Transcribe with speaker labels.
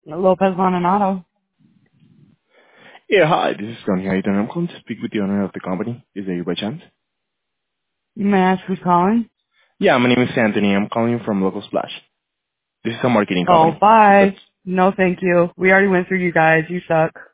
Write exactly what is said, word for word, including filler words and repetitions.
Speaker 1: Lopez Vonanato.
Speaker 2: Yeah, hi, this is Tony. How you doing? I'm calling to speak with the owner of the company. Is that you by chance?
Speaker 1: You may ask who's calling.
Speaker 2: Yeah, my name is Anthony. I'm calling you from Local Splash. This is a marketing
Speaker 1: Oh,
Speaker 2: company. That's
Speaker 1: bye. No, thank you. We already went through you guys. You suck.